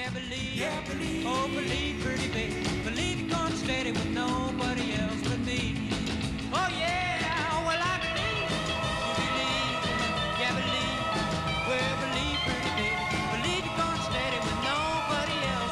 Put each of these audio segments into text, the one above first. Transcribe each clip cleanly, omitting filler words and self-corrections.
Yeah, believe. Oh, believe, pretty baby. Believe you're gonna steady with nobody else but me. Oh, yeah, well, I believe. You believe. Yeah, believe. Well, believe, pretty baby. Believe you're gonna steady with nobody else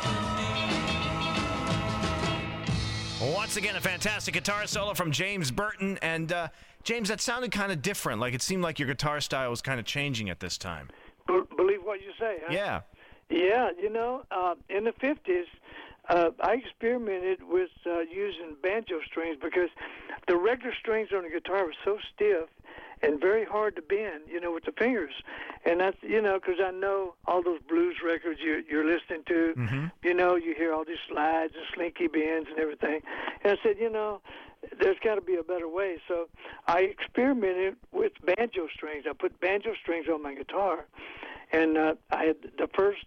but me. Once again, a fantastic guitar solo from James Burton. And, James, that sounded kind of different. Like, it seemed like your guitar style was kind of changing at this time. Believe what you say, huh? Yeah. Yeah, in the 50s, I experimented with using banjo strings because the regular strings on the guitar were so stiff and very hard to bend, with the fingers. And that's, because I know all those blues records you're listening to, you hear all these slides and slinky bends and everything. And I said, there's got to be a better way. So I experimented with banjo strings. I put banjo strings on my guitar. And I had the first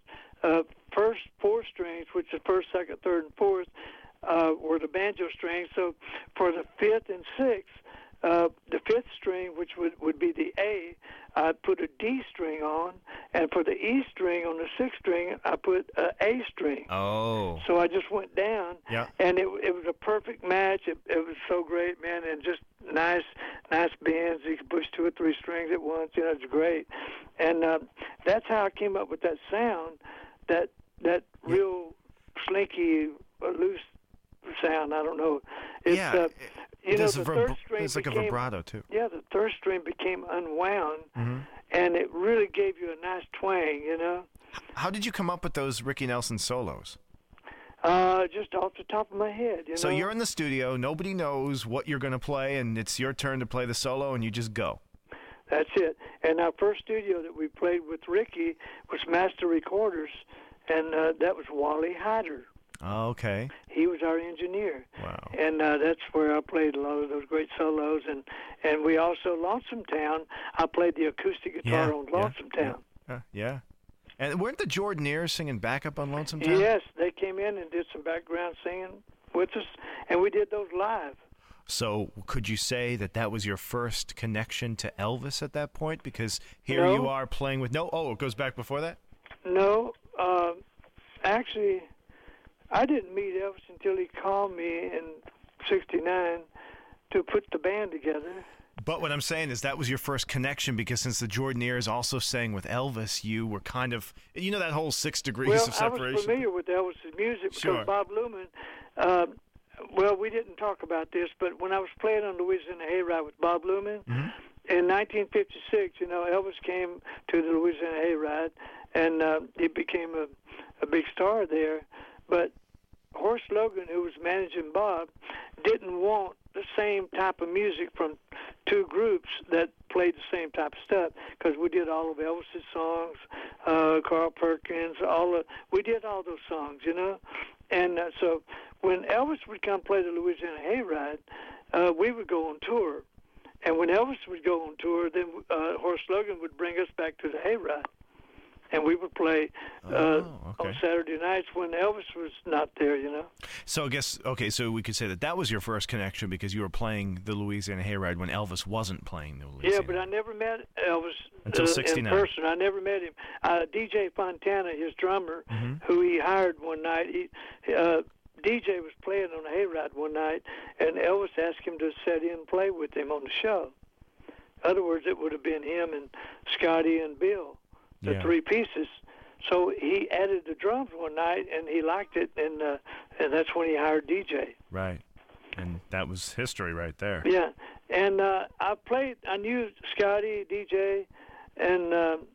four strings, which is first, second, third, and fourth, were the banjo strings. So for the fifth and sixth, the fifth string, which would be the A, I put a D string on, and for the E string on the sixth string, I put an A string. Oh. So I just went down, and it was a perfect match. It was so great, man, and just nice bends. You could push two or three strings at once. It's great. And that's how I came up with that sound, that real slinky, loose sound. I don't know. It's, the third string it's like a vibrato, too. Yeah, the third string became unwound, and it really gave you a nice twang, How did you come up with those Ricky Nelson solos? Just off the top of my head, So you're in the studio, nobody knows what you're going to play, and it's your turn to play the solo, and you just go. That's it. And our first studio that we played with Ricky was Master Recorders, and that was Wally Hyder. Oh, okay. He was our engineer. Wow. And that's where I played a lot of those great solos. And we also, Lonesome Town, I played the acoustic guitar on Lonesome Town. Yeah. And weren't the Jordanaires singing backup on Lonesome Town? Yes, they came in and did some background singing with us, and we did those live. So could you say that was your first connection to Elvis at that point? Because here you are playing with... it goes back before that? No. Actually, I didn't meet Elvis until he called me in '69 to put the band together. But what I'm saying is that was your first connection, because since the Jordanaires also sang with Elvis, you were kind of... that whole 6 degrees of separation? I was familiar with Elvis's music because Bob Luman... we didn't talk about this, but when I was playing on Louisiana Hayride with Bob Luman, in 1956, Elvis came to the Louisiana Hayride, and he became a big star there. But Horace Logan, who was managing Bob, didn't want the same type of music from two groups that played the same type of stuff, because we did all of Elvis's songs, Carl Perkins, we did all those songs, And so when Elvis would come play the Louisiana Hayride, we would go on tour. And when Elvis would go on tour, then Horace Logan would bring us back to the Hayride. And we would play on Saturday nights when Elvis was not there, So I guess, so we could say that was your first connection, because you were playing the Louisiana Hayride when Elvis wasn't playing the Louisiana. Yeah, but I never met Elvis until '69. In person. I never met him. DJ Fontana, his drummer, who he hired one night, DJ was playing on the Hayride one night, and Elvis asked him to sit in and play with him on the show. In other words, it would have been him and Scotty and Bill. The three pieces. So he added the drums one night, and he liked it, and that's when he hired DJ. Right. And that was history right there. Yeah. And I knew Scotty, DJ, and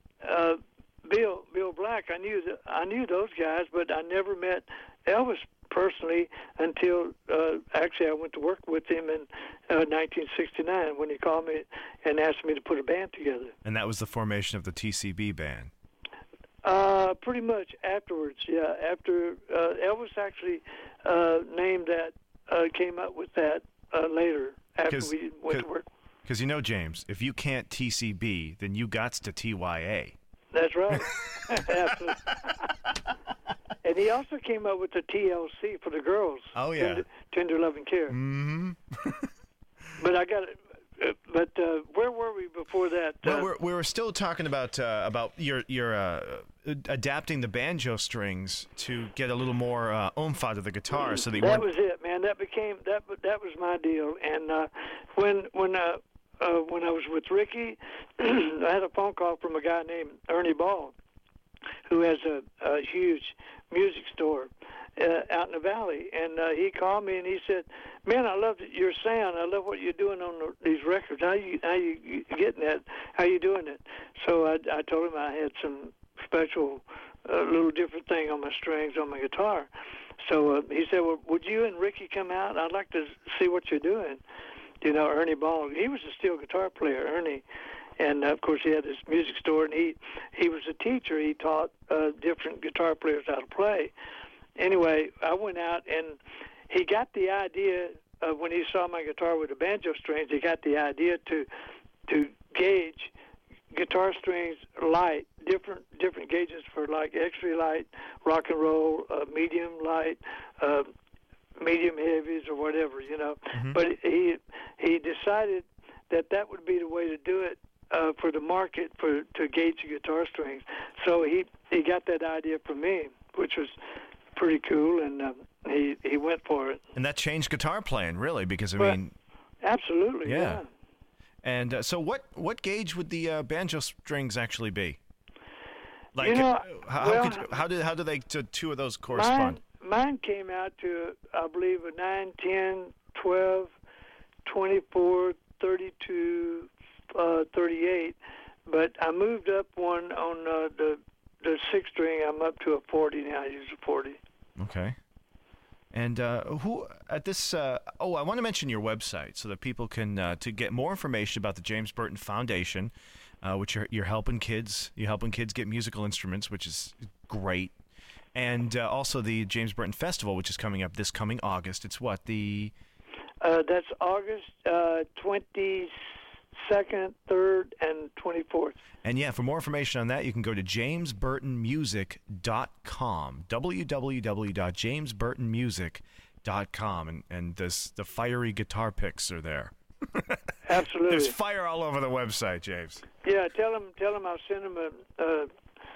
Bill Black. I knew those guys, but I never met Elvis personally until actually I went to work with him in 1969 when he called me and asked me to put a band together. And that was the formation of the TCB band. Pretty much afterwards, yeah. After Elvis actually named that, came up with that later after we went to work. Because James, if you can't TCB, then you gots to TYA. That's right. Absolutely. And he also came up with the TLC for the girls. Oh, yeah. Tender Love and Care. Mm-hmm. But I got but where were we before that? Well, we were still talking about your adapting the banjo strings to get a little more oomph out of the guitar, so that was it, man. That was my deal. And when I was with Ricky, I had a phone call from a guy named Ernie Ball, who has a huge music store out in the valley, and he called me and he said, "Man, I love your sound. I love what you're doing on these records. How you getting that? How you doing it?" So I told him I had some special little different thing on my strings on my guitar. So he said, "Well, would you and Ricky come out? I'd like to see what you're doing." You know, Ernie Ball, he was a steel guitar player, Ernie. And, of course, he had this music store, and he was a teacher. He taught different guitar players how to play. Anyway, I went out, and he got the idea when he saw my guitar with the banjo strings, he got the idea to gauge guitar strings light, different gauges for, like, extra light, rock and roll, medium light, medium heavies or whatever, you know. Mm-hmm. But he decided that would be the way to do it for the market to gauge the guitar strings. So he got that idea from me, which was pretty cool, and he went for it. And that changed guitar playing, really, because I mean, absolutely, yeah. And so, what gauge would the banjo strings actually be? Like, you know, how do they two of those correspond? Mine came out to, I believe, a 9, 10, 12, 24, 32, 38, but I moved up one on the 6th string. I'm up to a 40 now. I use a 40. Okay. And who at this? I want to mention your website so that people can to get more information about the James Burton Foundation, which you're helping kids. You're helping kids get musical instruments, which is great. And also the James Burton Festival, which is coming up this coming August. It's what, the... That's August 22nd, 3rd, and 24th. And yeah, for more information on that, you can go to jamesburtonmusic.com, www.jamesburtonmusic.com, and the fiery guitar picks are there. Absolutely. There's fire all over the website, James. Yeah, tell them I'll send them a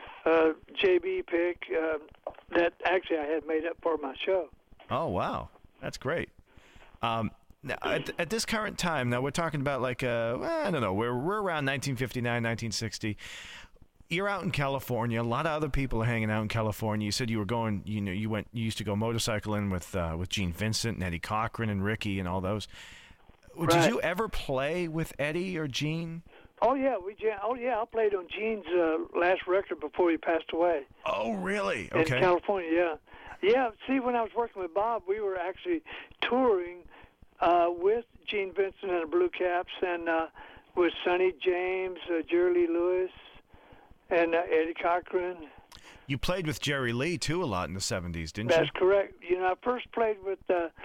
JB pick that actually I had made up for my show. Oh, wow. That's great. Now, at this current time, now we're talking about like, I don't know, we're around 1959, 1960. You're out in California. A lot of other people are hanging out in California. You said you were going, you used to go motorcycling with Gene Vincent and Eddie Cochran and Ricky and all those. Right. Did you ever play with Eddie or Gene? Oh yeah, I played on Gene's last record before he passed away. Oh really? Okay. In California, yeah. Yeah, see, when I was working with Bob, we were actually touring with Gene Vincent and the Blue Caps, and with Sonny James, Jerry Lee Lewis, and Eddie Cochran. You played with Jerry Lee, too, a lot in the 70s, didn't you? That's correct. You know, I first played with,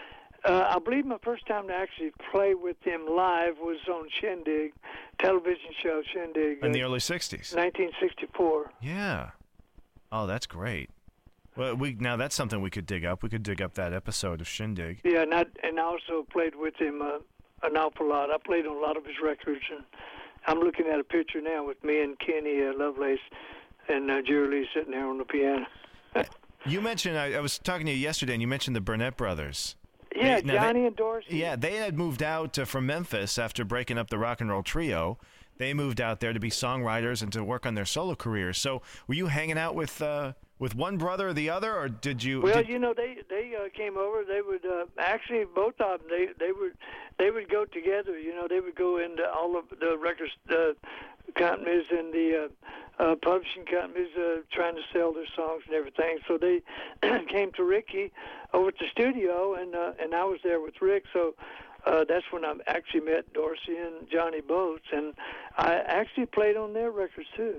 I believe my first time to actually play with him live was on Shindig, television show Shindig. In the early 60s? 1964. Yeah. Oh, that's great. Well, now that's something we could dig up. We could dig up that episode of Shindig. Yeah, and I also played with him an awful lot. I played on a lot of his records, and I'm looking at a picture now with me and Kenny Lovelace and Jerry Lee sitting there on the piano. You mentioned, I was talking to you yesterday, and you mentioned the Burnett brothers. Yeah, Johnny and Dorsey. Yeah, they had moved out from Memphis after breaking up the rock and roll trio. They moved out there to be songwriters and to work on their solo careers. So were you hanging out with one brother or the other, or did you? Well, you know, they came over. They would actually both of them. They would go together. You know, they would go into all of the record companies and the publishing companies trying to sell their songs and everything. So they came to Ricky over at the studio, and I was there with Rick. So. That's when I actually met Dorsey and Johnny Boats, and I actually played on their records too.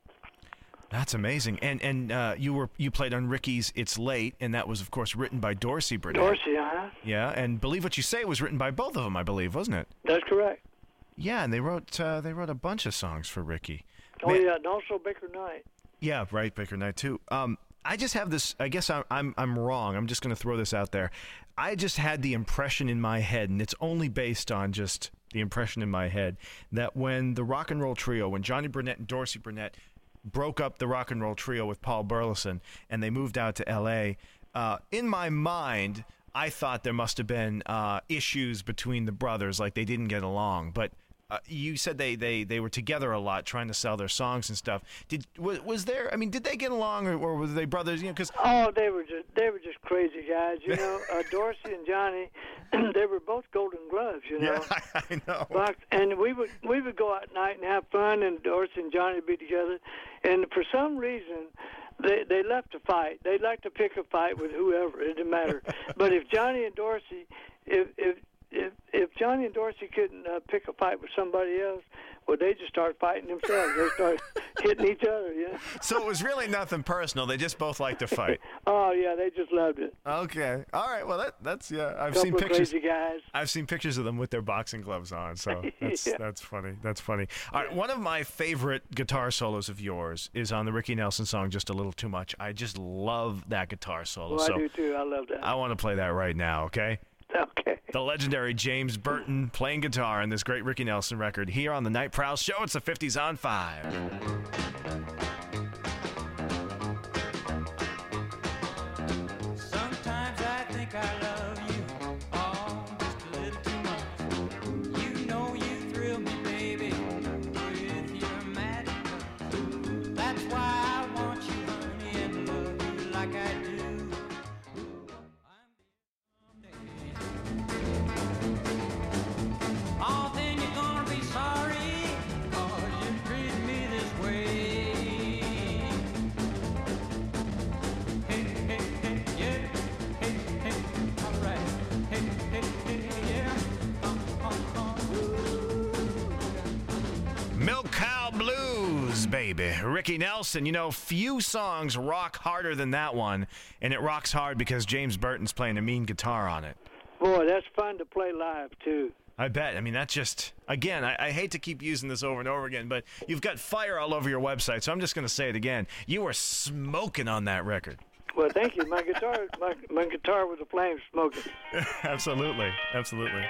That's amazing. And you played on Ricky's "It's Late," and that was, of course, written by Dorsey Burnett. Dorsey, Yeah, and Believe What You Say was written by both of them, I believe, wasn't it? That's correct. Yeah, and they wrote a bunch of songs for Ricky. Oh yeah, and also Baker Knight. Yeah, right, Baker Knight too. I just have this. I guess I'm wrong. I'm just going to throw this out there. I just had the impression in my head, and it's only based on just the impression in my head that when the rock and roll trio, when Johnny Burnett and Dorsey Burnett broke up the rock and roll trio with Paul Burleson and they moved out to L.A., in my mind, I thought there must have been issues between the brothers, like they didn't get along. But you said they were together a lot, trying to sell their songs and stuff. Was there? I mean, did they get along, or were they brothers? You know, because they were just crazy guys. You know, Dorsey and Johnny, they were both Golden Gloves. You know. Yeah, I know. And we would go out at night and have fun, and Dorsey and Johnny would be together. And for some reason, they left to fight. They like to pick a fight with whoever. It didn't matter. But if Johnny and Dorsey, if Johnny and Dorsey couldn't pick a fight with somebody else, well, they just started fighting themselves. They started hitting each other, you know? So it was really nothing personal. They just both liked to fight. Oh, yeah, they just loved it. Okay. All right. Well, that's yeah. I've Couple seen of pictures. crazy guys. I've seen pictures of them with their boxing gloves on. So that's funny. That's funny. All right. One of my favorite guitar solos of yours is on the Ricky Nelson song "Just a Little Too Much." I just love that guitar solo. Well, I do too. I love that. I want to play that right now. Okay. Okay. The legendary James Burton playing guitar on this great Ricky Nelson record here on the Night Prowl Show. It's the 50s on 5. Sometimes I think I love you, oh, just a little too much. You know you thrill me, baby, with your magic touch. That's why I want you, honey, and love you like I do. Oh, then you're gonna be sorry, 'cause you treat me this way. Hey, hey, hey, yeah. Hey, hey, all right. Hey, hey, hey, yeah. Milk Cow Blues, baby. Ricky Nelson. You know, few songs rock harder than that one, and it rocks hard because James Burton's playing a mean guitar on it. Boy, that's fun to play live, too. I bet. I mean, that's just, again, I hate to keep using this over and over again, but you've got fire all over your website, so I'm just going to say it again. You were smoking on that record. Well, thank you. My guitar was a flame smoking. Absolutely. Absolutely.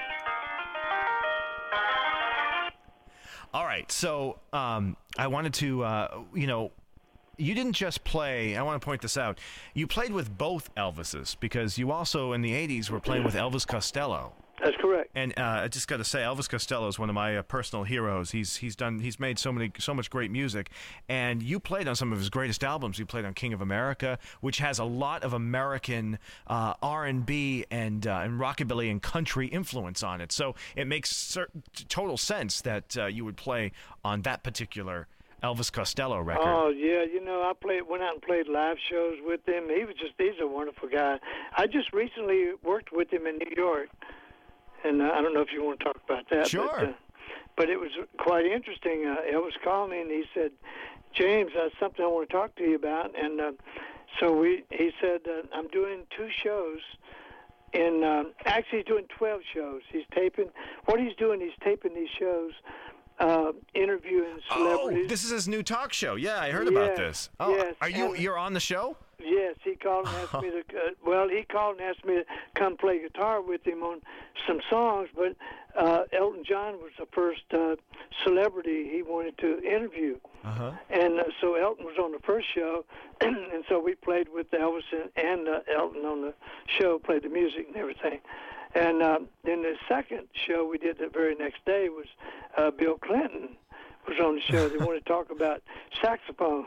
All right. So I wanted to, you didn't just play, I want to point this out, you played with both Elvises because you also, in the 80s, were playing with Elvis Costello. That's correct. And I just got to say, Elvis Costello is one of my personal heroes. He's made so much great music, and you played on some of his greatest albums. You played on King of America, which has a lot of American R&B and rockabilly and country influence on it. So it makes total sense that you would play on that particular Elvis Costello record. Oh yeah, I went out and played live shows with him. He's a wonderful guy. I just recently worked with him in New York. And I don't know if you want to talk about that. Sure. But it was quite interesting. Elvis called me and he said, "James, that's something I want to talk to you about." And so he said, "I'm doing 2 shows. Actually, he's doing 12 shows. What he's doing, he's taping these shows, interviewing celebrities." Oh, this is his new talk show. Yeah, I heard about this. Oh, yes. You're on the show? Yes, he called and asked me to. He called and asked me to come play guitar with him on some songs. But Elton John was the first celebrity he wanted to interview, and so Elton was on the first show, and so we played with Elvis and Elton on the show, played the music and everything. And then the second show we did the very next day was Bill Clinton was on the show. They wanted to talk about saxophone.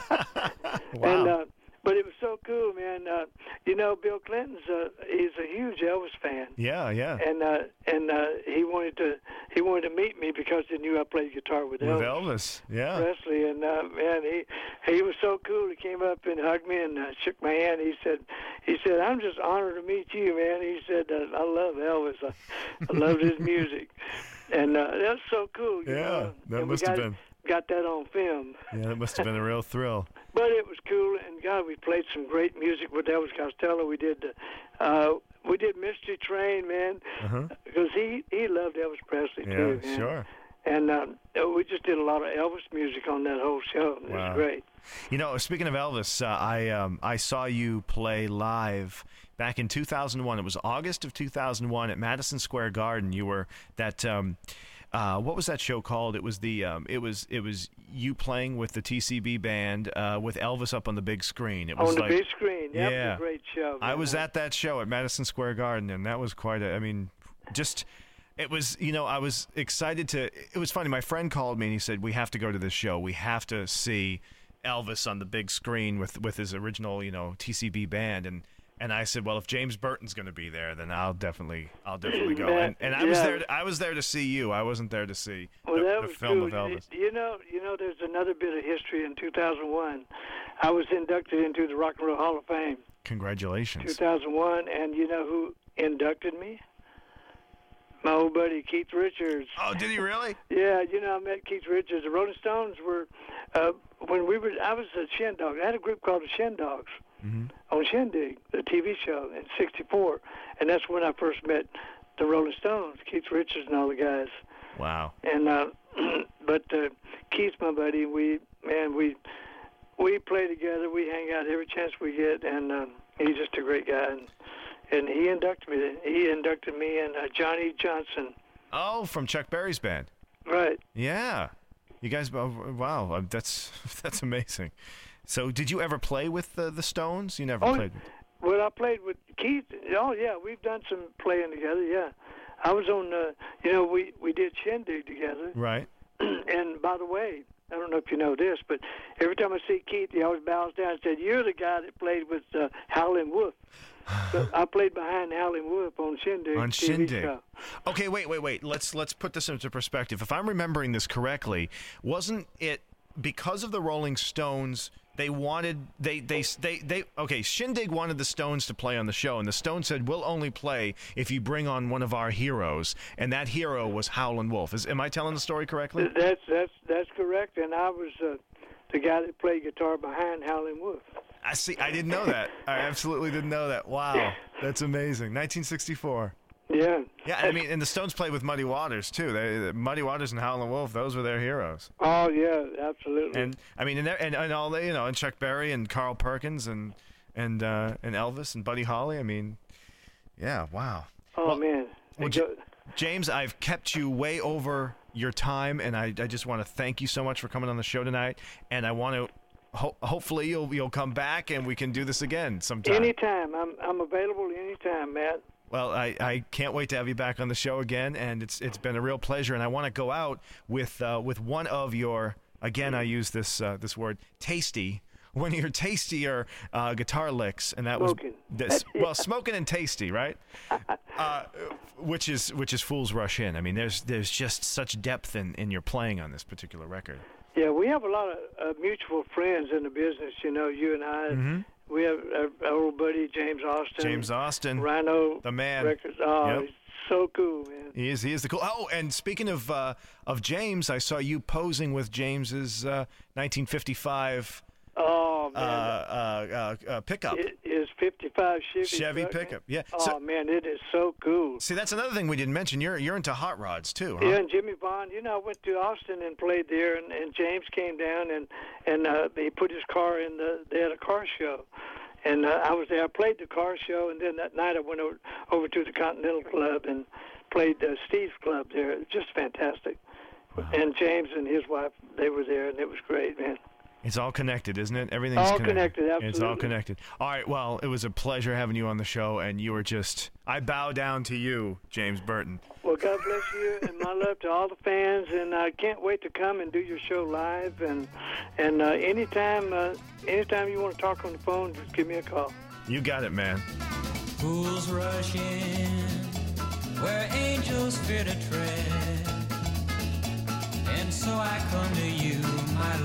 Wow. But it was so cool, man. Bill Clinton's he's a huge Elvis fan. Yeah. And he wanted to meet me because he knew I played guitar with Elvis. Yeah. Presley, and man, he was so cool. He came up and hugged me and shook my hand. He said, "I'm just honored to meet you, man." He said, "I love Elvis. I love his music," and that's so cool. Yeah, that must have been. Got that on film. Yeah, that must have been a real thrill. But it was cool, and God, we played some great music with Elvis Costello. We did Mystery Train, man, because he loved Elvis Presley too. Yeah, sure. And we just did a lot of Elvis music on that whole show. It was great. You know, speaking of Elvis, I saw you play live back in 2001. It was August of 2001 at Madison Square Garden. You were that. What was that show called? It was it was you playing with the TCB band with Elvis up on the big screen. It was on the like, big screen. Yep, yeah, it was a great show. I was at that show at Madison Square Garden, and that was quite a. I mean, just. It was, you know, I was excited to. It was funny. My friend called me and he said, "We have to go to this show. We have to see Elvis on the big screen with his original, you know, TCB band." And I said, "Well, if James Burton's going to be there, then I'll definitely go." And I was there to see you. I wasn't there to see the film of Elvis. You know, there's another bit of history. In 2001, I was inducted into the Rock and Roll Hall of Fame. Congratulations. 2001, and you know who inducted me? My old buddy Keith Richards. Oh, did he really? Yeah, you know, I met Keith Richards. The Rolling Stones were I was a Shindogs. I had a group called the Shindogs on Shindig, the TV show in '64, and that's when I first met the Rolling Stones, Keith Richards and all the guys. Wow. And but Keith's my buddy. We play together. We hang out every chance we get, and he's just a great guy. And he inducted me. He inducted me and Johnny Johnson. Oh, from Chuck Berry's band. Right. Yeah. You guys, wow, that's amazing. So, did you ever play with the Stones? You never played. Well, I played with Keith. Oh, yeah, we've done some playing together. Yeah, I was on. You know, we did Shindig together. Right. And by the way, I don't know if you know this, but every time I see Keith, he always bows down and said, "You're the guy that played with Howlin' Wolf." So I played behind Howlin' Wolf on Shindig. On TV Shindig. show. Okay, wait. Let's put this into perspective. If I'm remembering this correctly, wasn't it because of the Rolling Stones? They wanted Shindig wanted the Stones to play on the show, and the Stones said, "We'll only play if you bring on one of our heroes," and that hero was Howlin' Wolf. Am I telling the story correctly? That's correct, and I was the guy that played guitar behind Howlin' Wolf. I see. I didn't know that. I absolutely didn't know that. Wow, that's amazing. 1964. Yeah. Yeah, I mean, and the Stones played with Muddy Waters too. Muddy Waters and Howlin' Wolf; those were their heroes. Oh yeah, absolutely. And I mean, and all the, you know, and Chuck Berry and Carl Perkins and Elvis and Buddy Holly. I mean, yeah, wow. Oh well, man. Well, James, I've kept you way over your time, and I just want to thank you so much for coming on the show tonight. And I want to. Hopefully you'll come back and we can do this again sometime. Anytime. I'm available anytime, Matt. Well, I can't wait to have you back on the show again, and it's been a real pleasure. And I want to go out with one of your, again, I use this word, one of your tastier guitar licks, and that smoking. Was well, smoking and tasty, right? Which is Fools Rush In. I mean, there's just such depth in your playing on this particular record. Yeah, we have a lot of mutual friends in the business. You know, you and I. Mm-hmm. We have our old buddy James Austin. James Austin, Rhino, the man. Records. Oh, yep. He's so cool, man. He is the cool. Oh, and speaking of James, I saw you posing with James's 1955. Oh man, pickup. It is 55 Chevy pickup. Yeah. Oh man, it is so cool. See, that's another thing we didn't mention. You're into hot rods too, huh? Yeah, and Jimmy Bond. You know, I went to Austin and played there, and James came down and he put his car in they had a car show, and I was there. I played the car show, and then that night I went over to the Continental Club and played Steve's Club there. It was just fantastic. Wow. And James and his wife, they were there, and it was great, man. It's all connected, isn't it? Everything's all connected. Absolutely. It's all connected. All right, well, it was a pleasure having you on the show, and you were I bow down to you, James Burton. Well, God bless you, and my love to all the fans, and I can't wait to come and do your show live, and anytime you want to talk on the phone, just give me a call. You got it, man. Fools rush in where angels fear to tread, and so I come to you, my